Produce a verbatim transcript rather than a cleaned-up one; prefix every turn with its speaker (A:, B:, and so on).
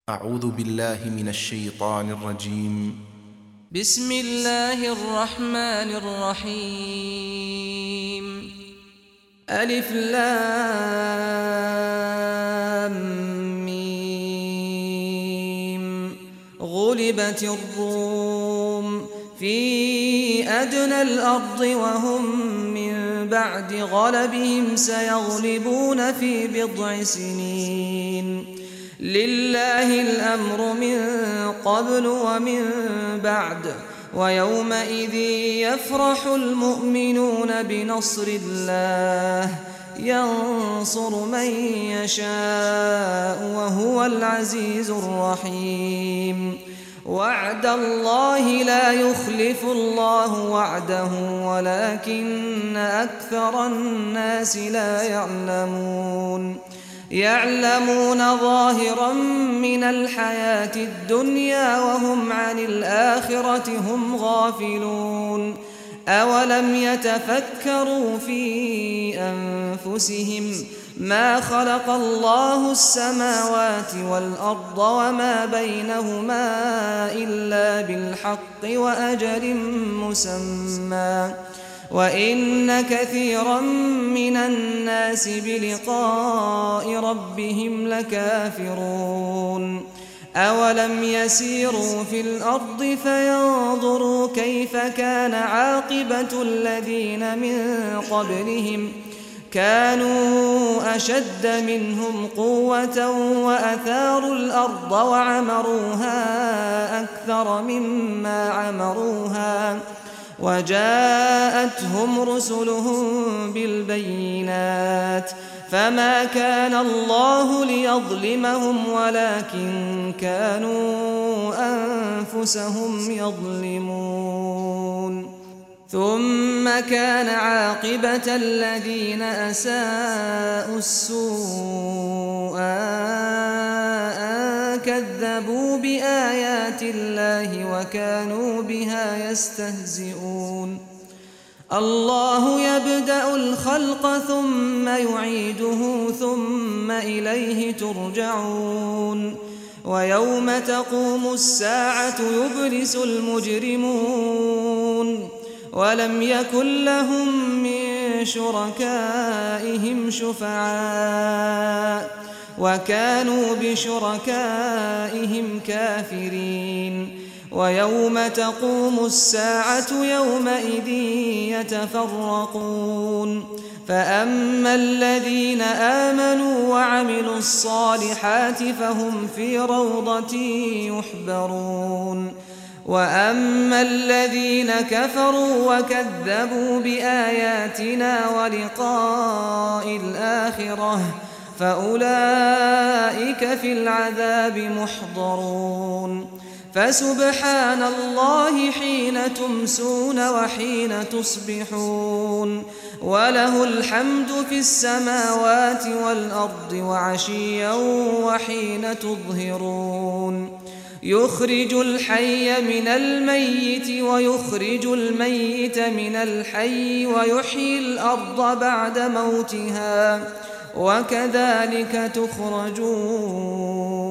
A: أعوذ بالله من الشيطان الرجيم.
B: بسم الله الرحمن الرحيم. ألف لام ميم. غلبت الروم في أدنى الأرض وهم من بعد غلبهم سيغلبون في بضع سنين. لله الأمر من قبل ومن بعد ويومئذ يفرح المؤمنون بنصر الله ينصر من يشاء وهو العزيز الرحيم. وعد الله لا يخلف الله وعده ولكن أكثر الناس لا يعلمون. يعلمون ظاهرا من الحياة الدنيا وهم عن الآخرة هم غافلون. أولم يتفكروا في أنفسهم ما خلق الله السماوات والأرض وما بينهما إلا بالحق وأجل مسمى وإن كثيرا من الناس بلقاء ربهم لكافرون. أولم يسيروا في الأرض فينظروا كيف كان عاقبة الذين من قبلهم كانوا أشد منهم قوة وأثاروا الأرض وعمروها أكثر مما عمروها وجاءتهم رسلهم بالبينات فما كان الله ليظلمهم ولكن كانوا أنفسهم يظلمون. ثم كان عاقبة الذين أساءوا السوء أن كذبوا بآيات الله وكانوا بها يستهزئون. الله يبدأ الخلق ثم يعيده ثم إليه ترجعون. ويوم تقوم الساعة يبلس المجرمون ولم يكن لهم من شركائهم شفعاء وكانوا بشركائهم كافرين. ويوم تقوم الساعة يومئذ يتفرقون فأما الذين آمنوا وعملوا الصالحات فهم في روضة يحبرون. وأما الذين كفروا وكذبوا بآياتنا ولقاء الآخرة فأولئك في العذاب محضرون. فسبحان الله حين تمسون وحين تصبحون وله الحمد في السماوات والأرض وعشيا وحين تظهرون. يخرج الحي من الميت ويخرج الميت من الحي ويحيي الأرض بعد موتها وكذلك تخرجون.